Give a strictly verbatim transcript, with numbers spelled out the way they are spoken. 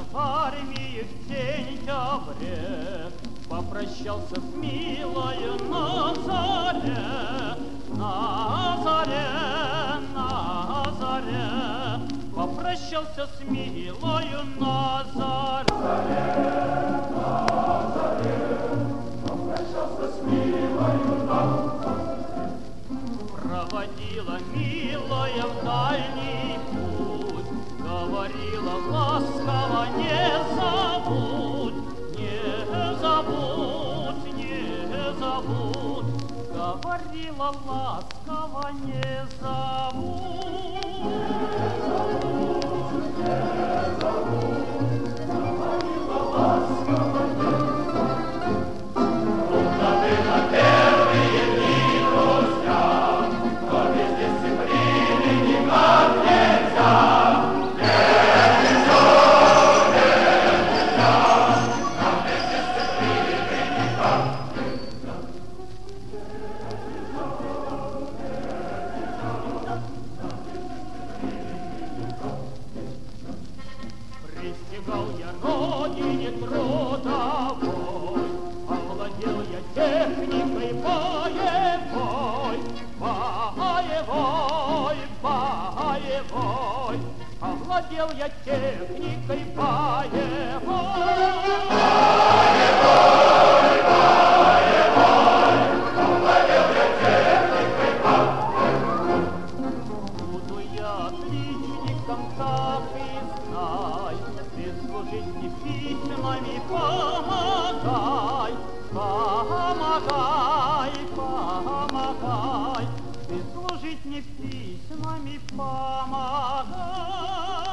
армии в сентябре попрощался с милою на заре, на заре, на заре, попрощался с милою на заре, на заре, попрощался с милою на заре. Проводила милая в дальний путь, говорила ласково: не забудь, не забудь, не забудь. Говорила ласково: не забудь, не забудь, не забудь. Говорила ласково: не забудь. Трудно было первые дни, друзья, но без дисциплины никак нельзя. Присягал я родине трудовой, овладел я техникой боевой, боевой, боевой, овладел я техникой боевой, боевой, боевой, овладел я техникой боевой. Буду я отличником, так и знай, ты служить мне письмами помогай, помогай, помогай, ты служить мне письмами помогай.